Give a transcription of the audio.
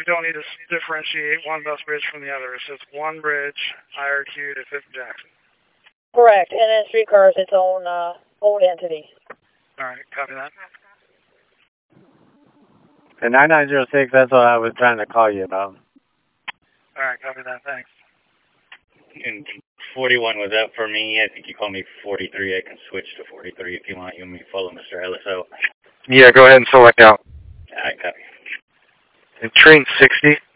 we don't need to differentiate one bus bridge from the other. It's just one bridge, IRQ to 5th Jackson. Correct, and then streetcar is its own entity. All right, copy that. The 9906, that's what I was trying to call you about. All right, copy that, thanks. And 41 was out for me. I think you called me 43. I can switch to 43 if you want. You want me to follow Mr. Ellis out? Yeah, go ahead and select out. All right, copy. And train 60.